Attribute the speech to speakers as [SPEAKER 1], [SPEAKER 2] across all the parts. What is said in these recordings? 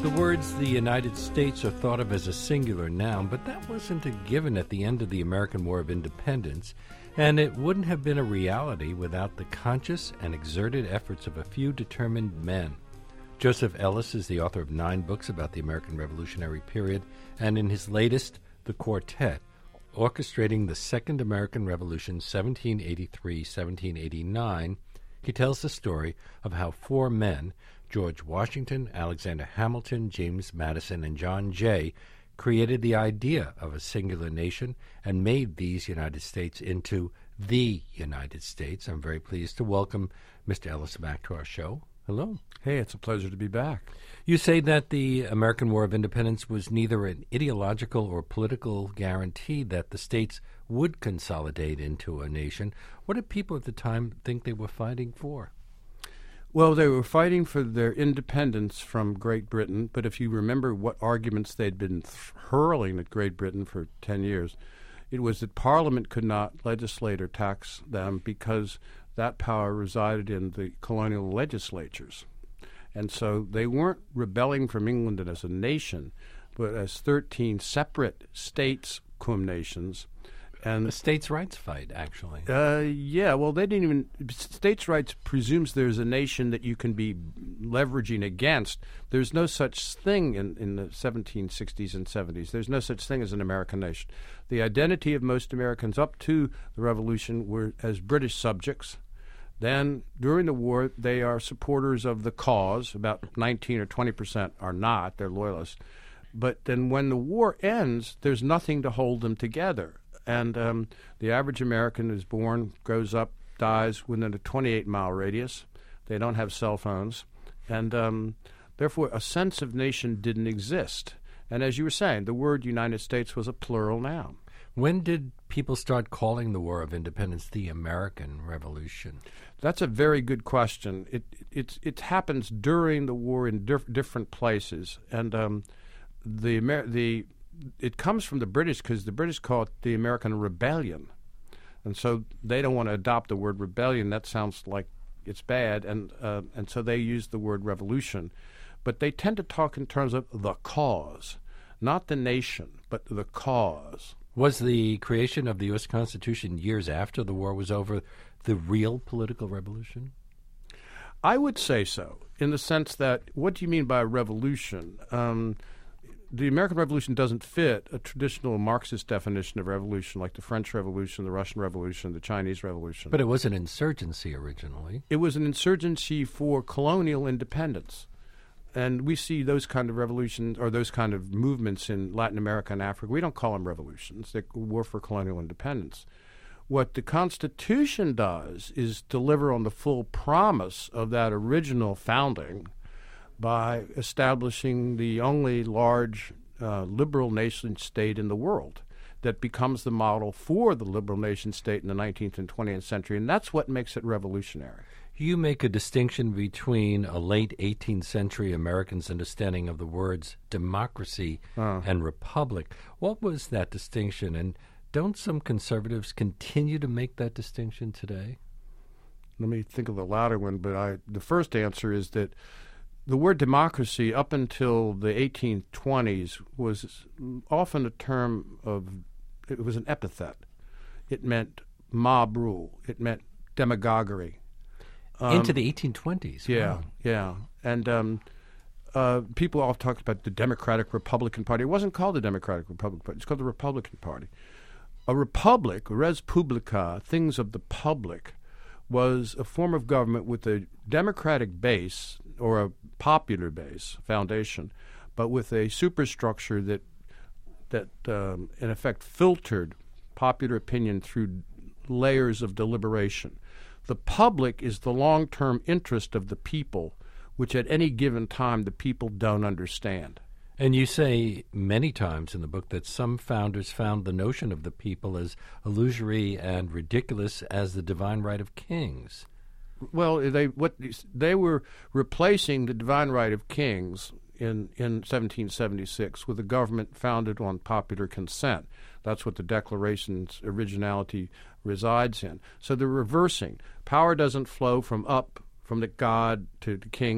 [SPEAKER 1] The words the United States are thought of as a singular noun, but that wasn't a given at the end of the American War of Independence, and it wouldn't have been a reality without the conscious and exerted efforts of a few determined men. Joseph Ellis is the author of 9 books about the American Revolutionary period, and in his latest, The Quartet, orchestrating the Second American Revolution, 1783-1789, he tells the story of how 4 men, George Washington, Alexander Hamilton, James Madison, and John Jay, created the idea of a singular nation and made these United States into the United States. I'm very pleased to welcome Mr. Ellis back to our show. Hello.
[SPEAKER 2] Hey, it's a pleasure to be back.
[SPEAKER 1] You say that the American War of Independence was neither an ideological or political guarantee that the states would consolidate into a nation. What did people at the time think they were fighting for?
[SPEAKER 2] Well, they were fighting for their independence from Great Britain, but if you remember what arguments they'd been hurling at Great Britain for 10 years, it was that Parliament could not legislate or tax them because that power resided in the colonial legislatures. And so they weren't rebelling from England as a nation, but as 13 separate states cum nations.
[SPEAKER 1] And a states' rights fight, actually.
[SPEAKER 2] Yeah, well, they didn't even... States' rights presumes there's a nation that you can be leveraging against. There's no such thing in the 1760s and 70s. There's no such thing as an American nation. The identity of most Americans up to the Revolution were as British subjects. Then, during the war, they are supporters of the cause. About 19 or 20% are not. They're loyalists. But then when the war ends, there's nothing to hold them together. And the average American is born, grows up, dies within a 28-mile radius. They don't have cell phones. And therefore, a sense of nation didn't exist. And as you were saying, the word United States was a plural noun.
[SPEAKER 1] When did people start calling the War of Independence the American Revolution?
[SPEAKER 2] That's a very good question. It happens during the war in different places. And it comes from the British because the British call it the American Rebellion. And so they don't want to adopt the word rebellion. That sounds like it's bad. And so they use the word revolution. But they tend to talk in terms of the cause, not the nation, but the cause.
[SPEAKER 1] Was the creation of the U.S. Constitution years after the war was over the real political revolution?
[SPEAKER 2] I would say so, in the sense that, what do you mean by revolution? The American Revolution doesn't fit a traditional Marxist definition of revolution like the French Revolution, the Russian Revolution, the Chinese Revolution.
[SPEAKER 1] But it was an insurgency originally.
[SPEAKER 2] It was an insurgency for colonial independence. And we see those kind of revolutions or those kind of movements in Latin America and Africa. We don't call them revolutions. They were for colonial independence. What the Constitution does is deliver on the full promise of that original founding by establishing the only large liberal nation state in the world that becomes the model for the liberal nation state in the 19th and 20th century, and that's what makes it revolutionary.
[SPEAKER 1] You make a distinction between a late 18th century American's understanding of the words democracy and republic. What was that distinction, and don't some conservatives continue to make that distinction today?
[SPEAKER 2] Let me think of the latter one, but the first answer is that the word democracy up until the 1820s was often a term it was an epithet. It meant mob rule. It meant demagoguery.
[SPEAKER 1] Into the 1820s.
[SPEAKER 2] Yeah,
[SPEAKER 1] wow.
[SPEAKER 2] Yeah. And people all talked about the Democratic Republican Party. It wasn't called the Democratic Republican Party. It's called the Republican Party. A republic, res publica, things of the public, was a form of government with a democratic base or a popular base, foundation, but with a superstructure that in effect filtered popular opinion through layers of deliberation. The public is the long-term interest of the people, which at any given time the people don't understand.
[SPEAKER 1] And you say many times in the book that some founders found the notion of the people as illusory and ridiculous as the divine right of kings.
[SPEAKER 2] Well, they were replacing the divine right of kings in 1776 with a government founded on popular consent. That's what the Declaration's originality resides in. So they're reversing. Power doesn't flow from the God to the king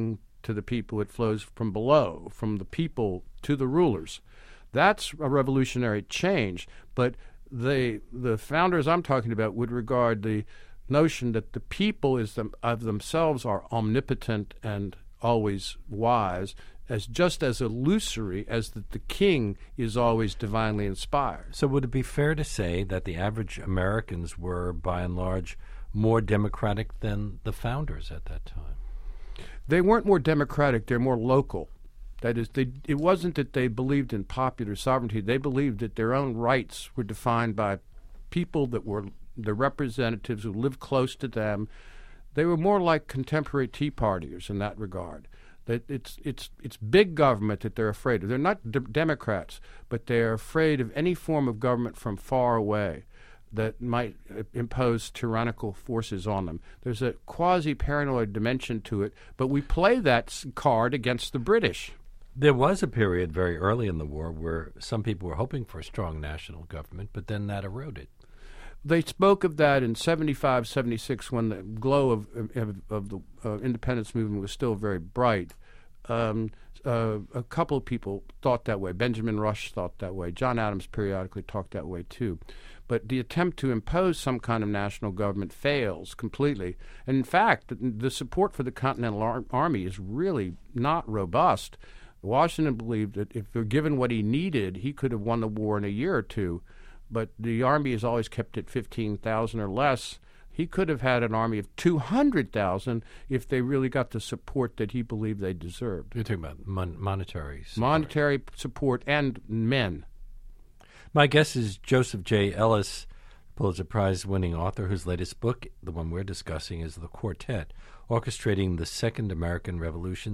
[SPEAKER 2] to the people. It flows from below, from the people to the rulers. That's a revolutionary change. But the founders I'm talking about would regard the notion that the people of themselves are omnipotent and always wise as just as illusory as that the king is always divinely inspired.
[SPEAKER 1] So would it be fair to say that the average Americans were, by and large, more democratic than the founders at that time?
[SPEAKER 2] They weren't more democratic, they're more local. That is, it wasn't that they believed in popular sovereignty. They believed that their own rights were defined by people that were the representatives who lived close to them. They were more like contemporary Tea Partiers in that regard. That it's big government that they're afraid of. They're not Democrats, but they're afraid of any form of government from far away that might impose tyrannical forces on them. There's a quasi-paranoid dimension to it, but we play that card against the British.
[SPEAKER 1] There was a period very early in the war where some people were hoping for a strong national government, but then that eroded.
[SPEAKER 2] They spoke of that in 75, 76, when the glow of the independence movement was still very bright. A couple of people thought that way. Benjamin Rush thought that way. John Adams periodically talked that way too. But the attempt to impose some kind of national government fails completely. And in fact, the support for the Continental Army is really not robust. Washington believed that if they're given what he needed, he could have won the war in a year or two. But the Army has always kept it 15,000 or less. He could have had an army of 200,000 if they really got the support that he believed they deserved.
[SPEAKER 1] You're talking about monetary support.
[SPEAKER 2] Monetary support and men.
[SPEAKER 1] My guest is Joseph J. Ellis, Pulitzer Prize-winning author, whose latest book, the one we're discussing, is The Quartet, Orchestrating the Second American Revolution,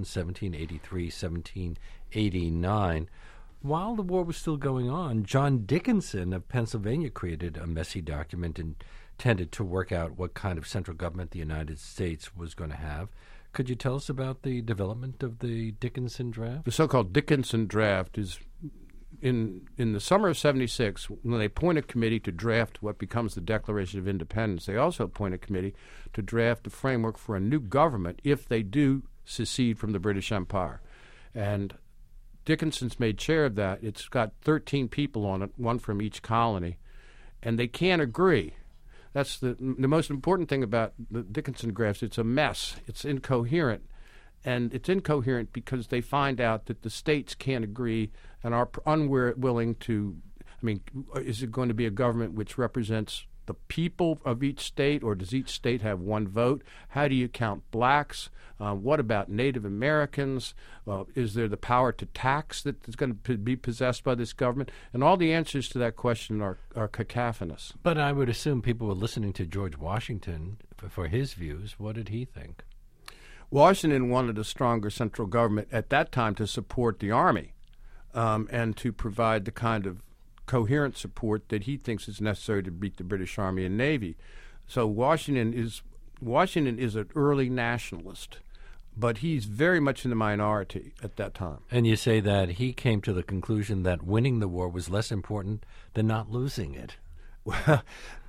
[SPEAKER 1] 1783-1789. While the war was still going on, John Dickinson of Pennsylvania created a messy document intended to work out what kind of central government the United States was going to have. Could you tell us about the development of the Dickinson draft?
[SPEAKER 2] The so-called Dickinson draft is in the summer of 76, when they appoint a committee to draft what becomes the Declaration of Independence. They also appoint a committee to draft the framework for a new government if they do secede from the British Empire. And Dickinson's made chair of that. It's got 13 people on it, one from each colony, and they can't agree. That's the most important thing about the Dickinson drafts. It's a mess. It's incoherent. And it's incoherent because they find out that the states can't agree and are unwilling to. I mean, is it going to be a government which represents the people of each state, or does each state have one vote? How do you count blacks? What about Native Americans? Is there the power to tax that is going to be possessed by this government? And all the answers to that question are cacophonous.
[SPEAKER 1] But I would assume people were listening to George Washington for his views. What did he think?
[SPEAKER 2] Washington wanted a stronger central government at that time to support the Army and to provide the kind of coherent support that he thinks is necessary to beat the British Army and Navy. So Washington is an early nationalist, but he's very much in the minority at that time.
[SPEAKER 1] And you say that he came to the conclusion that winning the war was less important than not losing it.
[SPEAKER 2] Well,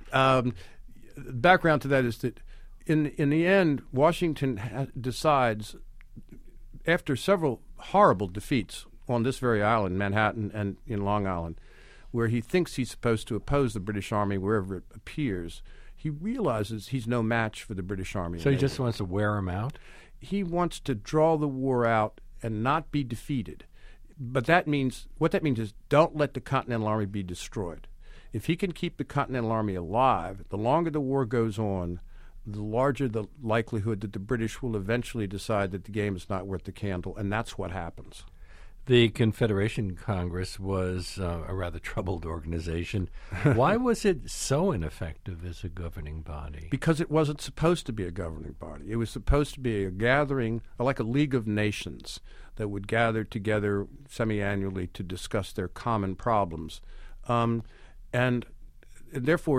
[SPEAKER 2] background to that is that in the end, Washington decides, after several horrible defeats on this very island, Manhattan and in Long Island, where he thinks he's supposed to oppose the British Army wherever it appears, he realizes he's no match for the British Army.
[SPEAKER 1] So he just wants to wear them out?
[SPEAKER 2] He wants to draw the war out and not be defeated. But what that means is don't let the Continental Army be destroyed. If he can keep the Continental Army alive, the longer the war goes on, the larger the likelihood that the British will eventually decide that the game is not worth the candle, and that's what happens.
[SPEAKER 1] The Confederation Congress was a rather troubled organization. Why was it so ineffective as a governing body?
[SPEAKER 2] Because it wasn't supposed to be a governing body. It was supposed to be a gathering, like a League of Nations, that would gather together semi-annually to discuss their common problems. And therefore,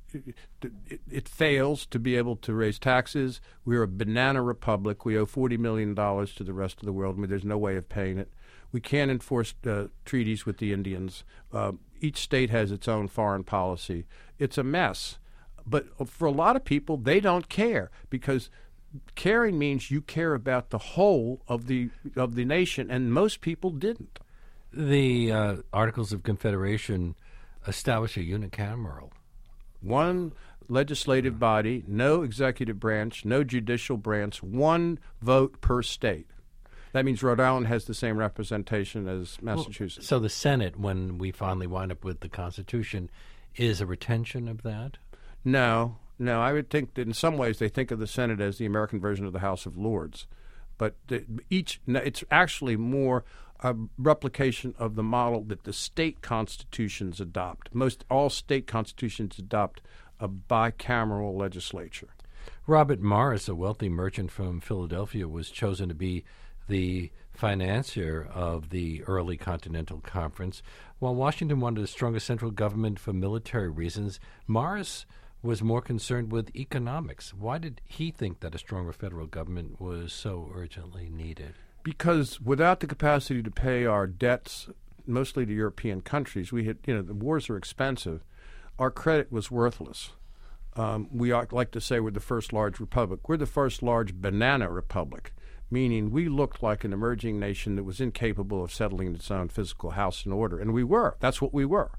[SPEAKER 2] it fails to be able to raise taxes. We're a banana republic. We owe $40 million to the rest of the world. I mean, there's no way of paying it. We can't enforce treaties with the Indians. Each state has its own foreign policy. It's a mess. But for a lot of people, they don't care because caring means you care about the whole of the nation, and most people didn't.
[SPEAKER 1] The Articles of Confederation establish a unicameral.
[SPEAKER 2] One legislative body, no executive branch, no judicial branch, one vote per state. That means Rhode Island has the same representation as Massachusetts.
[SPEAKER 1] So the Senate, when we finally wind up with the Constitution, is a retention of that?
[SPEAKER 2] No. I would think that in some ways they think of the Senate as the American version of the House of Lords. But it's actually more a replication of the model that the state constitutions adopt. Most all state constitutions adopt a bicameral legislature.
[SPEAKER 1] Robert Morris, a wealthy merchant from Philadelphia, was chosen to be the financier of the early Continental Conference. While Washington wanted a stronger central government for military reasons, Morris was more concerned with economics. Why did he think that a stronger federal government was so urgently needed?
[SPEAKER 2] Because without the capacity to pay our debts, mostly to European countries, we had, the wars are expensive. Our credit was worthless. We like to say we're the first large republic. We're the first large banana republic, meaning we looked like an emerging nation that was incapable of settling its own physical house in order, and we were. That's what we were.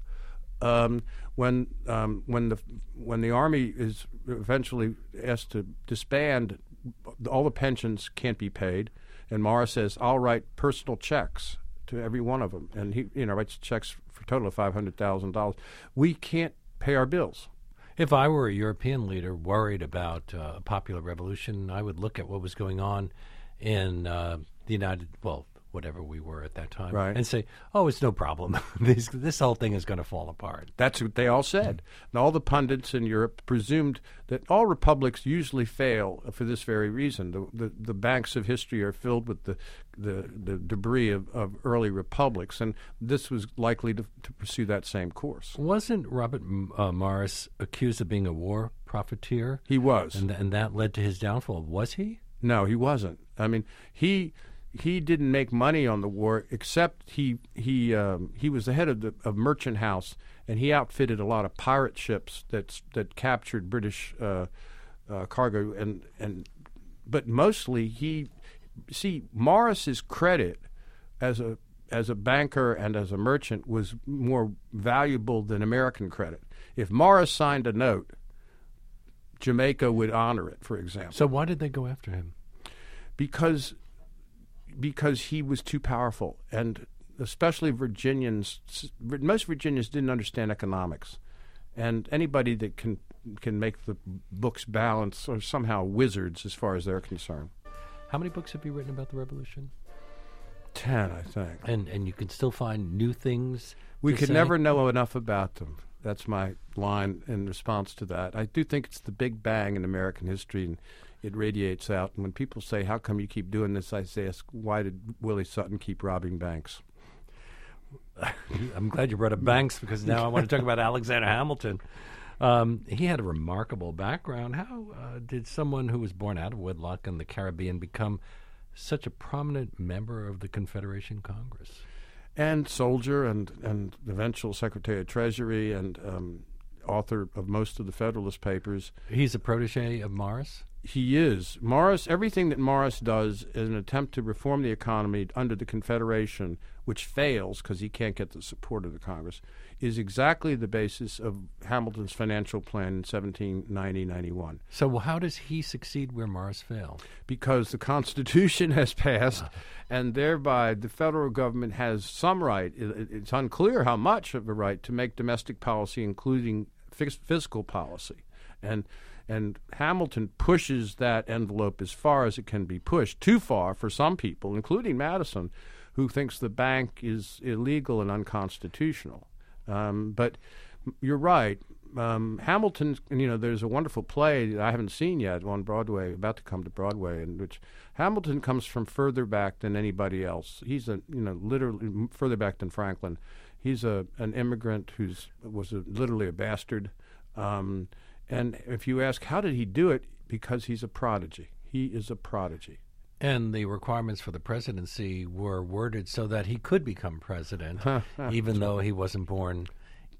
[SPEAKER 2] When the army is eventually asked to disband, all the pensions can't be paid, and Morris says, "I'll write personal checks to every one of them," and he writes checks for a total of $500,000. We can't pay our bills.
[SPEAKER 1] If I were a European leader worried about a popular revolution, I would look at what was going on in whatever we were at that time,
[SPEAKER 2] right,
[SPEAKER 1] and say, "Oh, it's no problem. This whole thing is going to fall apart."
[SPEAKER 2] That's what they all said. And all the pundits in Europe presumed that all republics usually fail for this very reason. The banks of history are filled with the debris of early republics, and this was likely to pursue that same course.
[SPEAKER 1] Wasn't Robert Morris accused of being a war profiteer?
[SPEAKER 2] He was.
[SPEAKER 1] And that led to his downfall. Was he?
[SPEAKER 2] No, he wasn't. I mean, he didn't make money on the war, except he was the head of Merchant House, and he outfitted a lot of pirate ships that captured British cargo, but mostly Morris's credit as a banker and as a merchant was more valuable than American credit. If Morris signed a note, Jamaica would honor it, for example.
[SPEAKER 1] So why did they go after him?
[SPEAKER 2] Because he was too powerful, and especially Virginians. Most Virginians didn't understand economics, and anybody that can make the books balance are somehow wizards as far as they're concerned.
[SPEAKER 1] How many books have you written about the Revolution?
[SPEAKER 2] 10, I think.
[SPEAKER 1] And you can still find new things.
[SPEAKER 2] We could never know enough about them. That's my line in response to that. I do think it's the Big Bang in American history, and it radiates out. And when people say, "How come you keep doing this?" I say, "Why did Willie Sutton keep robbing banks?"
[SPEAKER 1] I'm glad you brought up banks, because now I want to talk about Alexander Hamilton. He had a remarkable background. How did someone who was born out of wedlock in the Caribbean become such a prominent member of the Confederation Congress?
[SPEAKER 2] And soldier and eventual Secretary of Treasury and author of most of the Federalist Papers.
[SPEAKER 1] He's a protege of Morris?
[SPEAKER 2] He is. Morris, everything that Morris does is an attempt to reform the economy under the Confederation, which fails because he can't get the support of the Congress, is exactly the basis of Hamilton's financial plan in 1790-91.
[SPEAKER 1] So how does he succeed where Morris failed?
[SPEAKER 2] Because the Constitution has passed, and thereby the federal government has some right, it's unclear how much of a right, to make domestic policy, including fiscal policy. And Hamilton pushes that envelope as far as it can be pushed, too far for some people, including Madison, who thinks the bank is illegal and unconstitutional. But you're right. Hamilton, there's a wonderful play that I haven't seen yet on Broadway, about to come to Broadway, in which Hamilton comes from further back than anybody else. He's literally further back than Franklin. He's an immigrant was literally a bastard. And if you ask, how did he do it? Because he's a prodigy. He is a prodigy.
[SPEAKER 1] And the requirements for the presidency were worded so that he could become president, even though he wasn't born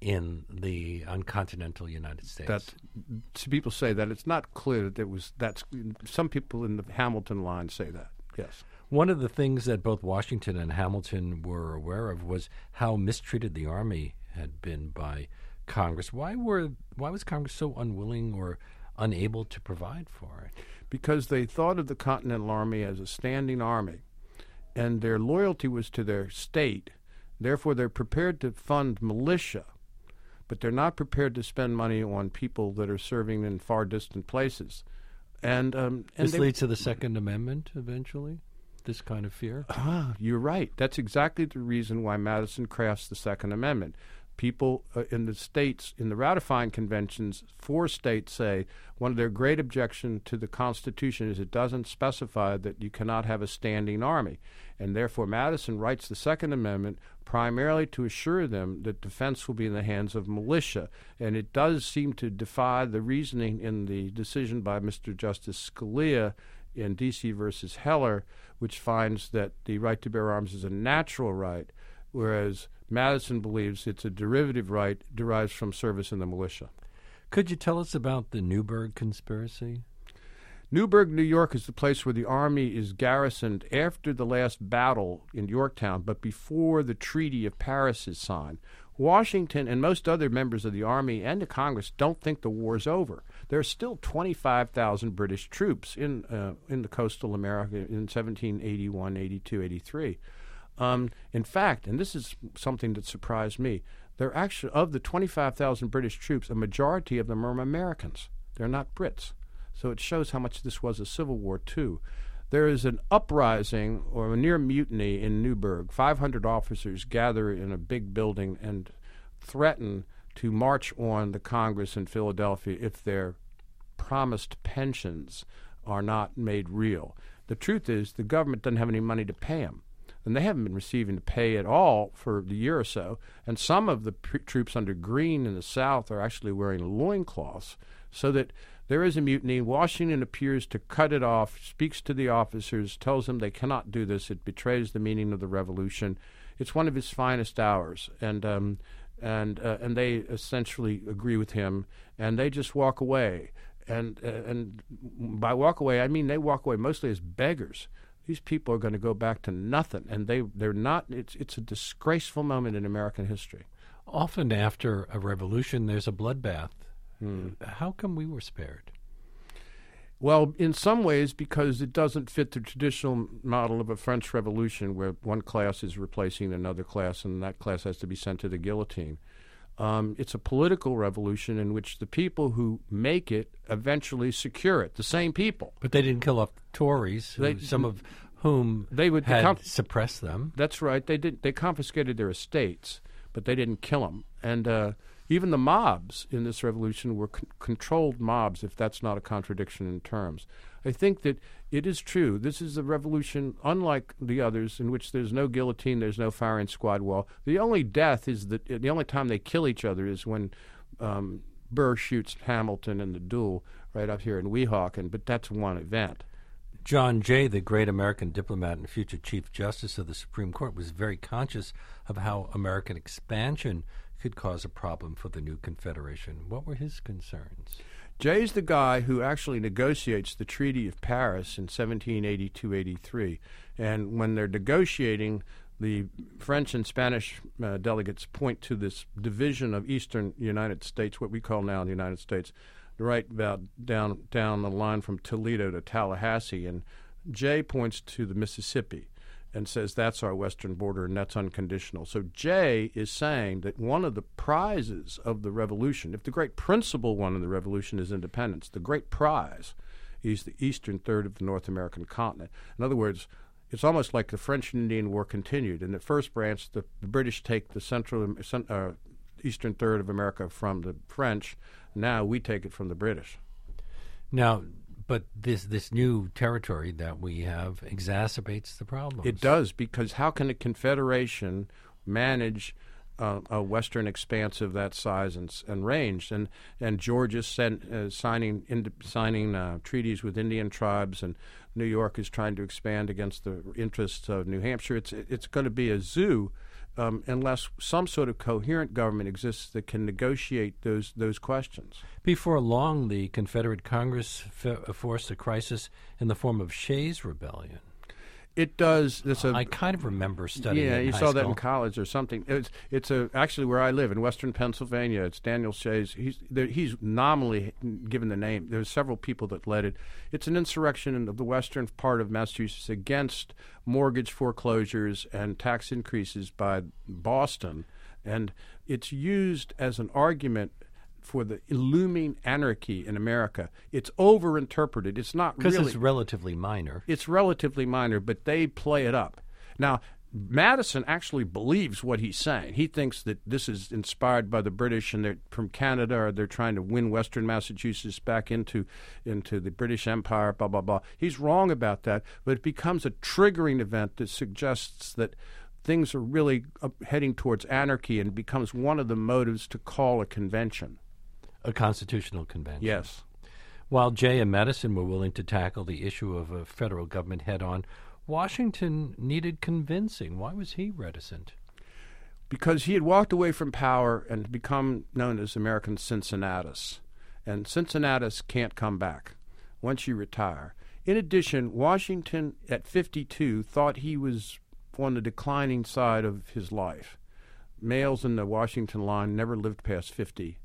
[SPEAKER 1] on continental United States.
[SPEAKER 2] People say that. It's not clear that that's some people in the Hamilton line say that. Yes.
[SPEAKER 1] One of the things that both Washington and Hamilton were aware of was how mistreated the Army had been by Congress. Why was Congress so unwilling or unable to provide for it?
[SPEAKER 2] Because they thought of the Continental Army as a standing army, and their loyalty was to their state. Therefore, they're prepared to fund militia, but they're not prepared to spend money on people that are serving in far distant places. And
[SPEAKER 1] this leads to the Second Amendment eventually, this kind of fear?
[SPEAKER 2] You're right. That's exactly the reason why Madison crafts the Second Amendment. People in the states, in the ratifying conventions, 4 states say one of their great objections to the Constitution is it doesn't specify that you cannot have a standing army. And therefore, Madison writes the Second Amendment primarily to assure them that defense will be in the hands of militia. And it does seem to defy the reasoning in the decision by Mr. Justice Scalia in D.C. versus Heller, which finds that the right to bear arms is a natural right, whereas Madison believes it's a derivative right, derives from service in the militia.
[SPEAKER 1] Could you tell us about the Newburgh conspiracy?
[SPEAKER 2] Newburgh, New York is the place where the Army is garrisoned after the last battle in Yorktown, but before the Treaty of Paris is signed. Washington and most other members of the Army and the Congress don't think the war's over. There are still 25,000 British troops in the coastal America in 1781, 82, 83. In fact, and this is something that surprised me, there actually, of the 25,000 British troops, a majority of them are Americans. They're not Brits. So it shows how much this was a civil war, too. There is an uprising or a near mutiny in Newburgh. 500 officers gather in a big building and threaten to march on the Congress in Philadelphia if their promised pensions are not made real. The truth is the government doesn't have any money to pay them. And they haven't been receiving the pay at all for the year or so. And some of the troops under Greene in the South are actually wearing loincloths, so that there is a mutiny. Washington appears to cut it off, speaks to the officers, tells them they cannot do this. It betrays the meaning of the revolution. It's one of his finest hours, and they essentially agree with him, and they just walk away. And by walk away, I mean they walk away mostly as beggars. These people are going to go back to nothing, and they're not. It's a disgraceful moment in American history.
[SPEAKER 1] Often after a revolution, there's a bloodbath. How come we were spared?
[SPEAKER 2] Well, in some ways, because it doesn't fit the traditional model of a French Revolution, where one class is replacing another class, and that class has to be sent to the guillotine. It's a political revolution in which the people who make it eventually secure it, the same people.
[SPEAKER 1] But they didn't kill off the Tories, some of whom had suppressed them.
[SPEAKER 2] That's right. They did. They confiscated their estates, but they didn't kill them. And even the mobs in this revolution were controlled mobs, if that's not a contradiction in terms. I think that it is true. This is a revolution unlike the others in which there's no guillotine, there's no firing squad wall. The only death is the only time they kill each other is when Burr shoots Hamilton in the duel right up here in Weehawken, but that's one event.
[SPEAKER 1] John Jay, the great American diplomat and future Chief Justice of the Supreme Court, was very conscious of how American expansion could cause a problem for the new Confederation. What were his concerns?
[SPEAKER 2] Jay's the guy who actually negotiates the Treaty of Paris in 1782-83. And when they're negotiating, the French and Spanish delegates point to this division of eastern United States, what we call now the United States, right about down the line from Toledo to Tallahassee. And Jay points to the Mississippi and says that's our western border and that's unconditional. So Jay is saying that one of the prizes of the revolution, if the great principal one in the revolution is independence, the great prize is the eastern third of the North American continent. In other words, it's almost like the French and Indian War continued. In the first branch, the British take the eastern third of America from the French. Now we take it from the British.
[SPEAKER 1] Now, but this new territory that we have exacerbates the problem.
[SPEAKER 2] It does, because how can a confederation manage a western expanse of that size and range? And Georgia's signing treaties with Indian tribes, and New York is trying to expand against the interests of New Hampshire. It's going to be a zoo unless some sort of coherent government exists that can negotiate those questions.
[SPEAKER 1] Before long, the Confederate Congress forced a crisis in the form of Shays' Rebellion.
[SPEAKER 2] It does.
[SPEAKER 1] I kind of remember studying.
[SPEAKER 2] Yeah,
[SPEAKER 1] it in
[SPEAKER 2] you
[SPEAKER 1] high
[SPEAKER 2] saw that
[SPEAKER 1] school.
[SPEAKER 2] in college or something. It's actually where I live in Western Pennsylvania. It's Daniel Shays. He's nominally given the name. There's several people that led it. It's an insurrection in the western part of Massachusetts against mortgage foreclosures and tax increases by Boston, and it's used as an argument for the looming anarchy in America. It's overinterpreted. It's not really.
[SPEAKER 1] Because it's relatively minor.
[SPEAKER 2] It's relatively minor, but they play it up. Now, Madison actually believes what he's saying. He thinks that this is inspired by the British and they're from Canada, or they're trying to win Western Massachusetts back into the British Empire, blah, blah, blah. He's wrong about that, but it becomes a triggering event that suggests that things are really heading towards anarchy, and becomes one of the motives to call a convention.
[SPEAKER 1] A constitutional convention.
[SPEAKER 2] Yes.
[SPEAKER 1] While Jay and Madison were willing to tackle the issue of a federal government head-on, Washington needed convincing. Why was he reticent?
[SPEAKER 2] Because he had walked away from power and become known as American Cincinnatus. And Cincinnatus can't come back once you retire. In addition, Washington, at 52, thought he was on the declining side of his life. Males in the Washington line never lived past 50.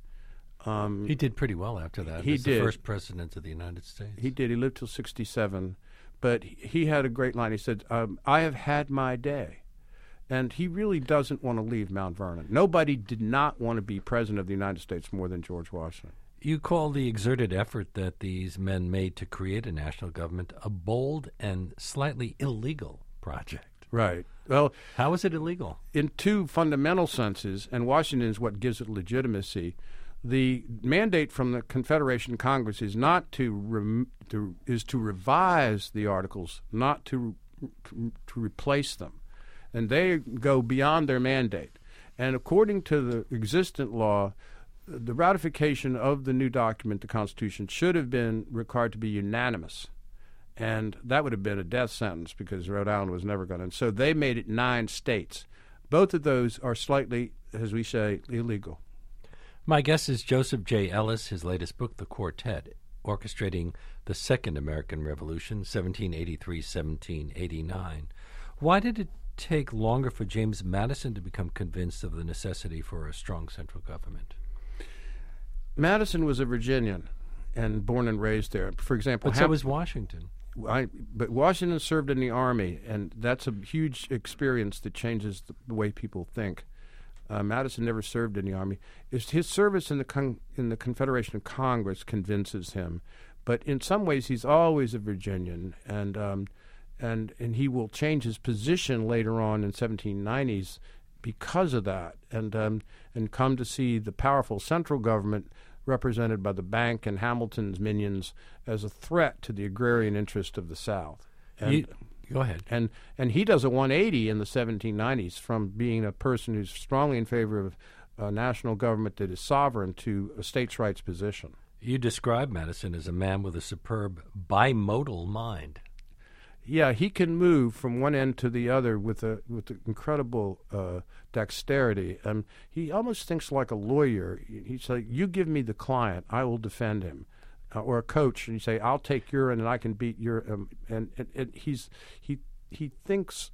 [SPEAKER 1] He did pretty well after that.
[SPEAKER 2] He
[SPEAKER 1] He was
[SPEAKER 2] did.
[SPEAKER 1] the first president of the United States.
[SPEAKER 2] He did. He lived till 67. But he had a great line. He said, I have had my day. And he really doesn't want to leave Mount Vernon. Nobody did not want to be president of the United States more than George Washington.
[SPEAKER 1] You call the exerted effort that these men made to create a national government a bold and slightly illegal project.
[SPEAKER 2] Right. Well,
[SPEAKER 1] How is it illegal?
[SPEAKER 2] in two fundamental senses, and Washington is what gives it legitimacy. The mandate from the Confederation Congress is not to revise the Articles, not to replace them, and they go beyond their mandate. And according to the existent law, the ratification of the new document, the Constitution, should have been required to be unanimous, and that would have been a death sentence because Rhode Island was never going to. And so they made it 9 states. Both of those are slightly, as we say, illegal.
[SPEAKER 1] My guest is Joseph J. Ellis. His latest book, The Quartet, orchestrating the Second American Revolution, 1783-1789. Why did it take longer for James Madison to become convinced of the necessity for a strong central government?
[SPEAKER 2] Madison was a Virginian and born and raised there. For example,
[SPEAKER 1] But so was Washington.
[SPEAKER 2] but Washington served in the Army, and that's a huge experience that changes the way people think. Madison never served in the Army. His service in the Confederation of Congress convinces him, but in some ways he's always a Virginian, and he will change his position later on in 1790s because of that, and come to see the powerful central government represented by the bank and Hamilton's minions as a threat to the agrarian interest of the South.
[SPEAKER 1] Go ahead.
[SPEAKER 2] And he does a 180 in the 1790s from being a person who's strongly in favor of a national government that is sovereign to a states' rights position.
[SPEAKER 1] You describe Madison as a man with a superb bimodal mind.
[SPEAKER 2] Yeah, he can move from one end to the other with incredible dexterity. He almost thinks like a lawyer. He's like, you give me the client, I will defend him. Or a coach, and you say, "I'll take your end, and I can beat your." And he thinks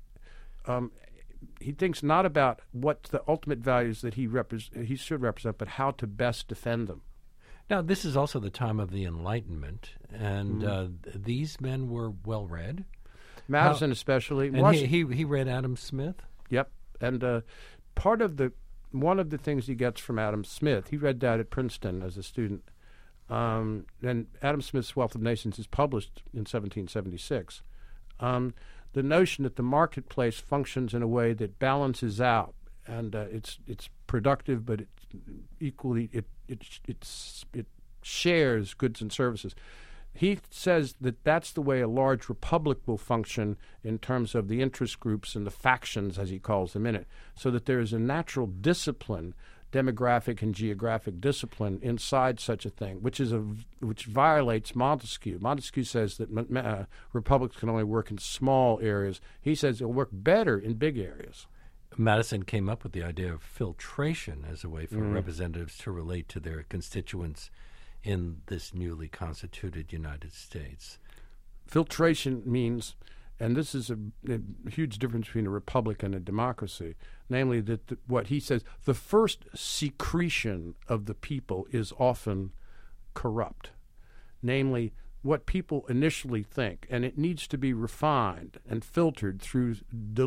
[SPEAKER 2] not about what the ultimate values that he should represent, but how to best defend them.
[SPEAKER 1] Now, this is also the time of the Enlightenment, and these men were well read.
[SPEAKER 2] Madison, especially,
[SPEAKER 1] and he read Adam Smith.
[SPEAKER 2] Yep, and one of the things he gets from Adam Smith, he read that at Princeton as a student. And Adam Smith's Wealth of Nations is published in 1776. The notion that the marketplace functions in a way that balances out, and it's productive, but it's equally it shares goods and services. He says that that's the way a large republic will function in terms of the interest groups and the factions, as he calls them, in it, so that there is a natural discipline, demographic and geographic discipline inside such a thing, which violates Montesquieu. Montesquieu says that republics can only work in small areas. He says it'll work better in big areas.
[SPEAKER 1] Madison came up with the idea of filtration as a way for representatives to relate to their constituents in this newly constituted United States.
[SPEAKER 2] Filtration means, and this is a huge difference between a republic and a democracy, namely that what he says, the first secretion of the people is often corrupt, namely what people initially think, and it needs to be refined and filtered through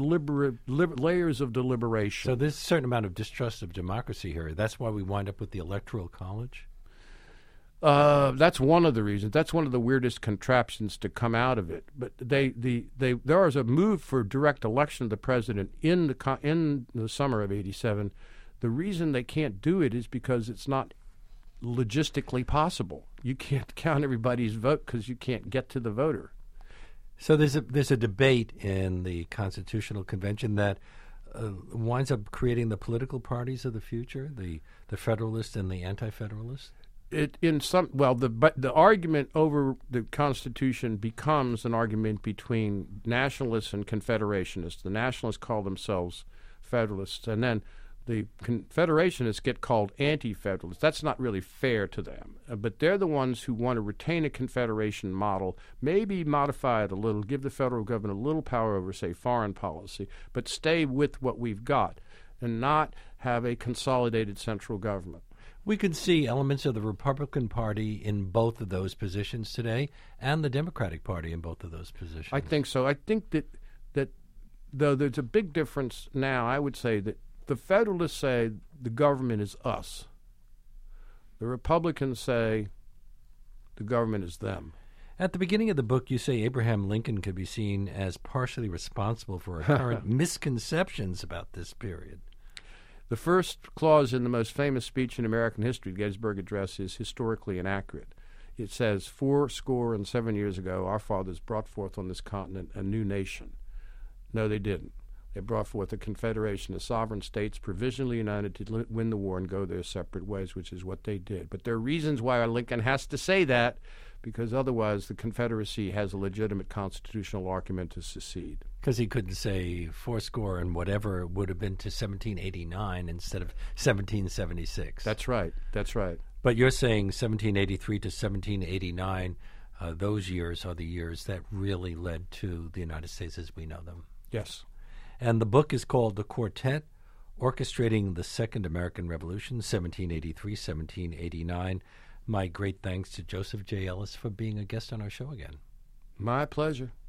[SPEAKER 2] layers of deliberation.
[SPEAKER 1] So there's a certain amount of distrust of democracy here. That's why we wind up with the Electoral College?
[SPEAKER 2] That's one of the reasons. That's one of the weirdest contraptions to come out of it. But there was a move for direct election of the president in the summer of '87. The reason they can't do it is because it's not logistically possible. You can't count everybody's vote because you can't get to the voter.
[SPEAKER 1] So there's a debate in the Constitutional Convention that winds up creating the political parties of the future, the Federalists and the Anti-Federalists.
[SPEAKER 2] The argument over the Constitution becomes an argument between nationalists and confederationists. The nationalists call themselves Federalists, and then the confederationists get called anti-federalists. That's not really fair to them, but they're the ones who want to retain a confederation model, maybe modify it a little, give the federal government a little power over, say, foreign policy, but stay with what we've got and not have a consolidated central government.
[SPEAKER 1] We can see elements of the Republican Party in both of those positions today and the Democratic Party in both of those positions.
[SPEAKER 2] I think so. I think that though there's a big difference now, I would say that the Federalists say the government is us. The Republicans say the government is them.
[SPEAKER 1] At the beginning of the book, you say Abraham Lincoln could be seen as partially responsible for our current misconceptions about this period.
[SPEAKER 2] The first clause in the most famous speech in American history, the Gettysburg Address, is historically inaccurate. It says, 77 years ago, our fathers brought forth on this continent a new nation. No, they didn't. They brought forth a confederation of sovereign states provisionally united to win the war and go their separate ways, which is what they did. But there are reasons why Lincoln has to say that, because otherwise the Confederacy has a legitimate constitutional argument to secede.
[SPEAKER 1] Because he couldn't say 70 and whatever would have been to 1789 instead of 1776.
[SPEAKER 2] That's right. That's right.
[SPEAKER 1] But you're saying 1783 to 1789, those years are the years that really led to the United States as we know them.
[SPEAKER 2] Yes.
[SPEAKER 1] And the book is called The Quartet, Orchestrating the Second American Revolution, 1783-1789. My great thanks to Joseph J. Ellis for being a guest on our show again.
[SPEAKER 2] My pleasure.